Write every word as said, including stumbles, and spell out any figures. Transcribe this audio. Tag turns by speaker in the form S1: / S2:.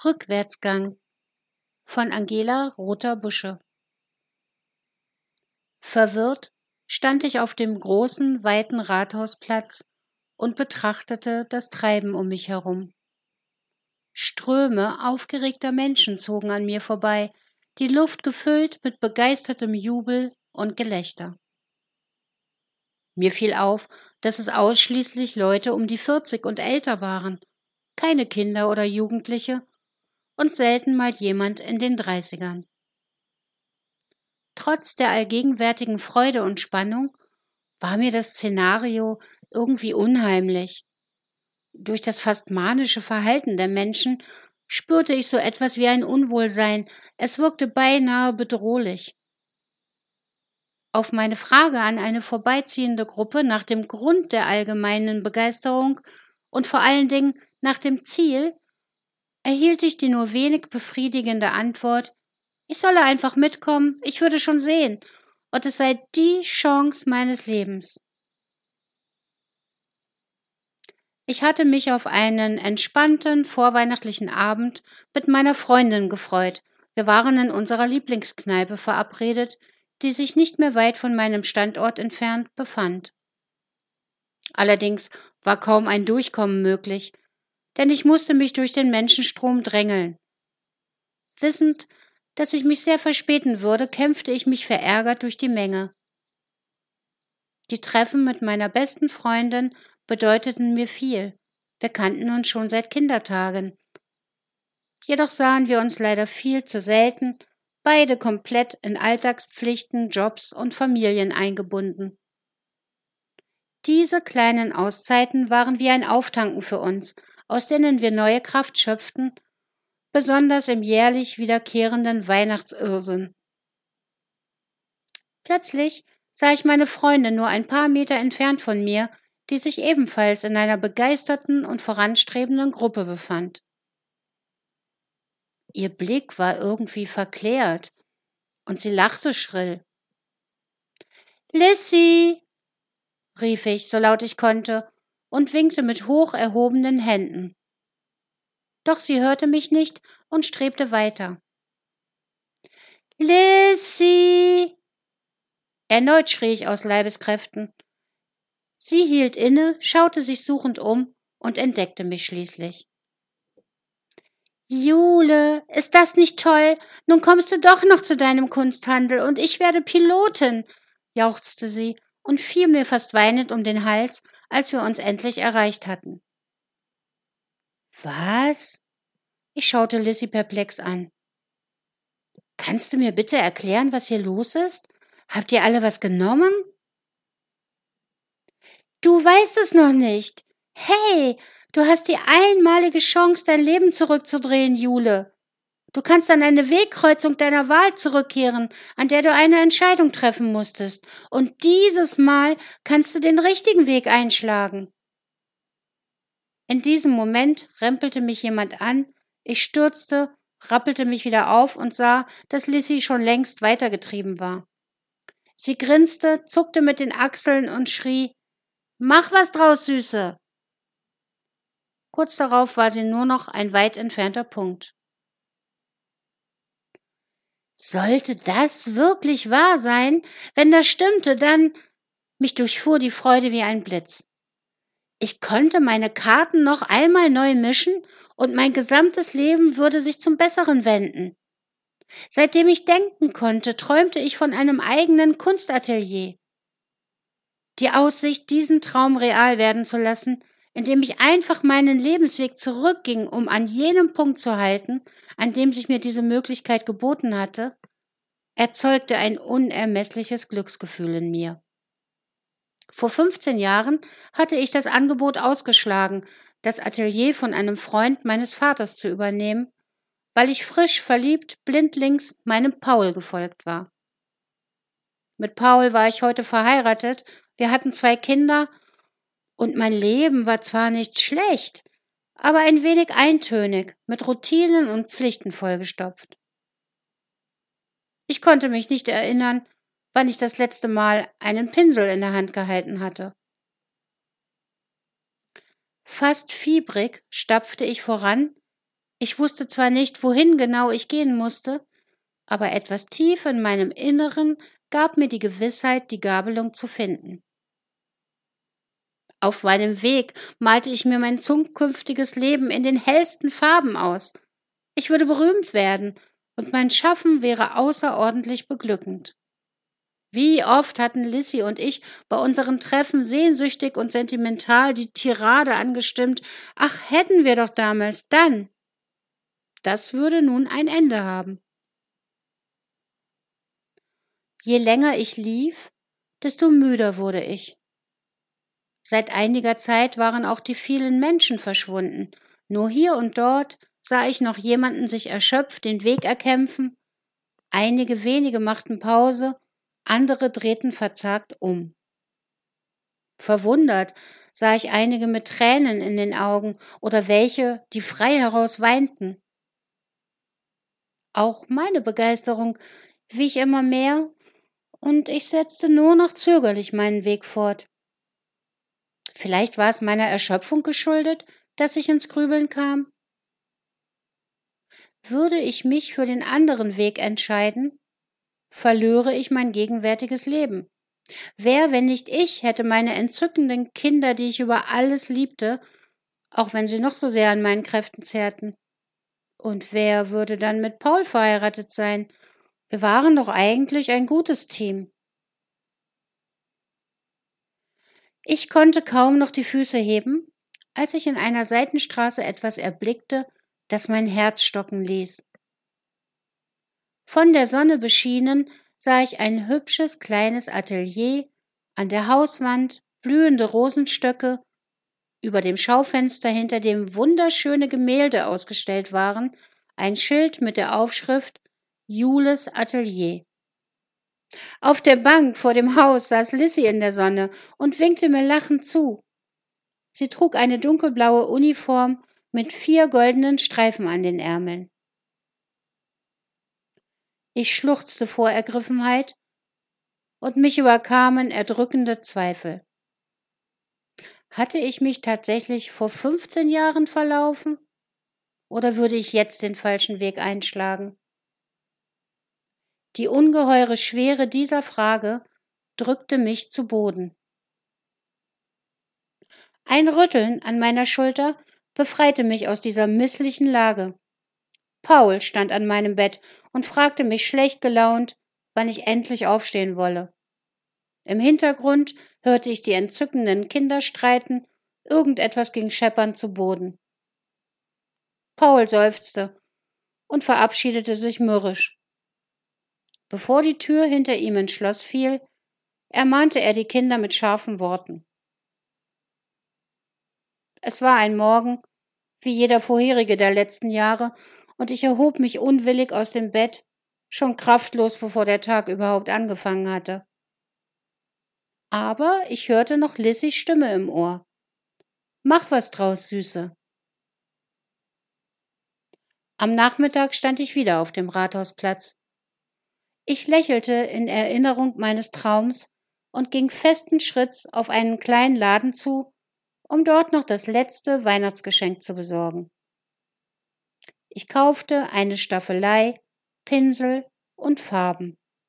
S1: Rückwärtsgang von Angela Rother-Busche. Verwirrt stand ich auf dem großen, weiten Rathausplatz und betrachtete das Treiben um mich herum. Ströme aufgeregter Menschen zogen an mir vorbei, die Luft gefüllt mit begeistertem Jubel und Gelächter. Mir fiel auf, dass es ausschließlich Leute um die vierzig und älter waren, keine Kinder oder Jugendliche und selten mal jemand in den Dreißigern. Trotz der allgegenwärtigen Freude und Spannung war mir das Szenario irgendwie unheimlich. Durch das fast manische Verhalten der Menschen spürte ich so etwas wie ein Unwohlsein, es wirkte beinahe bedrohlich. Auf meine Frage an eine vorbeiziehende Gruppe nach dem Grund der allgemeinen Begeisterung und vor allen Dingen nach dem Ziel, erhielt ich die nur wenig befriedigende Antwort: Ich solle einfach mitkommen, ich würde schon sehen, und es sei die Chance meines Lebens. Ich hatte mich auf einen entspannten, vorweihnachtlichen Abend mit meiner Freundin gefreut. Wir waren in unserer Lieblingskneipe verabredet, die sich nicht mehr weit von meinem Standort entfernt befand. Allerdings war kaum ein Durchkommen möglich, denn ich musste mich durch den Menschenstrom drängeln. Wissend, dass ich mich sehr verspäten würde, kämpfte ich mich verärgert durch die Menge. Die Treffen mit meiner besten Freundin bedeuteten mir viel. Wir kannten uns schon seit Kindertagen. Jedoch sahen wir uns leider viel zu selten, beide komplett in Alltagspflichten, Jobs und Familien eingebunden. Diese kleinen Auszeiten waren wie ein Auftanken für uns, aus denen wir neue Kraft schöpften, besonders im jährlich wiederkehrenden Weihnachtsirrsinn. Plötzlich sah ich meine Freundin nur ein paar Meter entfernt von mir, die sich ebenfalls in einer begeisterten und voranstrebenden Gruppe befand. Ihr Blick war irgendwie verklärt, und sie lachte schrill. »Lissy«, rief ich, so laut ich konnte, und winkte mit hoch erhobenen Händen. Doch sie hörte mich nicht und strebte weiter. »Lissy«, erneut schrie ich aus Leibeskräften. Sie hielt inne, schaute sich suchend um und entdeckte mich schließlich. »Jule, ist das nicht toll? Nun kommst du doch noch zu deinem Kunsthandel und ich werde Pilotin«, jauchzte sie und fiel mir fast weinend um den Hals, als wir uns endlich erreicht hatten. »Was?« Ich schaute Lissy perplex an. »Kannst du mir bitte erklären, was hier los ist? Habt ihr alle was genommen?« »Du weißt es noch nicht. Hey, du hast die einmalige Chance, dein Leben zurückzudrehen, Jule. Du kannst an eine Wegkreuzung deiner Wahl zurückkehren, an der du eine Entscheidung treffen musstest. Und dieses Mal kannst du den richtigen Weg einschlagen.« In diesem Moment rempelte mich jemand an, ich stürzte, rappelte mich wieder auf und sah, dass Lissy schon längst weitergetrieben war. Sie grinste, zuckte mit den Achseln und schrie: »Mach was draus, Süße!« Kurz darauf war sie nur noch ein weit entfernter Punkt. Sollte das wirklich wahr sein? Wenn das stimmte, dann... Mich durchfuhr die Freude wie ein Blitz. Ich konnte meine Karten noch einmal neu mischen und mein gesamtes Leben würde sich zum Besseren wenden. Seitdem ich denken konnte, träumte ich von einem eigenen Kunstatelier. Die Aussicht, diesen Traum real werden zu lassen, indem ich einfach meinen Lebensweg zurückging, um an jenem Punkt zu halten, an dem sich mir diese Möglichkeit geboten hatte, erzeugte ein unermessliches Glücksgefühl in mir. Vor fünfzehn Jahren hatte ich das Angebot ausgeschlagen, das Atelier von einem Freund meines Vaters zu übernehmen, weil ich frisch verliebt blindlings meinem Paul gefolgt war. Mit Paul war ich heute verheiratet, wir hatten zwei Kinder und mein Leben war zwar nicht schlecht, aber ein wenig eintönig, mit Routinen und Pflichten vollgestopft. Ich konnte mich nicht erinnern, wann ich das letzte Mal einen Pinsel in der Hand gehalten hatte. Fast fiebrig stapfte ich voran, Ich wusste zwar nicht, wohin genau ich gehen musste, aber etwas tief in meinem Inneren gab mir die Gewissheit, die Gabelung zu finden. Auf meinem Weg malte ich mir mein zukünftiges Leben in den hellsten Farben aus. Ich würde berühmt werden, und mein Schaffen wäre außerordentlich beglückend. Wie oft hatten Lissy und ich bei unseren Treffen sehnsüchtig und sentimental die Tirade angestimmt: »Ach, hätten wir doch damals, dann!« Das würde nun ein Ende haben. Je länger ich lief, desto müder wurde ich. Seit einiger Zeit waren auch die vielen Menschen verschwunden. Nur hier und dort sah ich noch jemanden sich erschöpft den Weg erkämpfen. Einige wenige machten Pause, andere drehten verzagt um. Verwundert sah ich einige mit Tränen in den Augen oder welche, die frei heraus weinten. Auch meine Begeisterung wich immer mehr, und ich setzte nur noch zögerlich meinen Weg fort. Vielleicht war es meiner Erschöpfung geschuldet, dass ich ins Grübeln kam. Würde ich mich für den anderen Weg entscheiden, verlöre ich mein gegenwärtiges Leben. Wer, wenn nicht ich, hätte meine entzückenden Kinder, die ich über alles liebte, auch wenn sie noch so sehr an meinen Kräften zehrten? Und wer würde dann mit Paul verheiratet sein? Wir waren doch eigentlich ein gutes Team. Ich konnte kaum noch die Füße heben, als ich in einer Seitenstraße etwas erblickte, das mein Herz stocken ließ. Von der Sonne beschienen sah ich ein hübsches kleines Atelier, an der Hauswand blühende Rosenstöcke, über dem Schaufenster, hinter dem wunderschöne Gemälde ausgestellt waren, ein Schild mit der Aufschrift »Jules Atelier«. Auf der Bank vor dem Haus saß Lissy in der Sonne und winkte mir lachend zu. Sie trug eine dunkelblaue Uniform mit vier goldenen Streifen an den Ärmeln. Ich schluchzte vor Ergriffenheit und mich überkamen erdrückende Zweifel. Hatte ich mich tatsächlich vor fünfzehn Jahren verlaufen? Oder würde ich jetzt den falschen Weg einschlagen? Die ungeheure Schwere dieser Frage drückte mich zu Boden. Ein Rütteln an meiner Schulter befreite mich aus dieser misslichen Lage. Paul stand an meinem Bett und fragte mich schlecht gelaunt, wann ich endlich aufstehen wolle. Im Hintergrund hörte ich die entzückenden Kinder streiten, irgendetwas ging scheppernd zu Boden. Paul seufzte und verabschiedete sich mürrisch. Bevor die Tür hinter ihm ins Schloss fiel, ermahnte er die Kinder mit scharfen Worten. Es war ein Morgen, wie jeder vorherige der letzten Jahre, und ich erhob mich unwillig aus dem Bett, schon kraftlos, bevor der Tag überhaupt angefangen hatte. Aber ich hörte noch Lissys Stimme im Ohr. »Mach was draus, Süße!« Am Nachmittag stand ich wieder auf dem Rathausplatz. Ich lächelte in Erinnerung meines Traums und ging festen Schritts auf einen kleinen Laden zu, um dort noch das letzte Weihnachtsgeschenk zu besorgen. Ich kaufte eine Staffelei, Pinsel und Farben.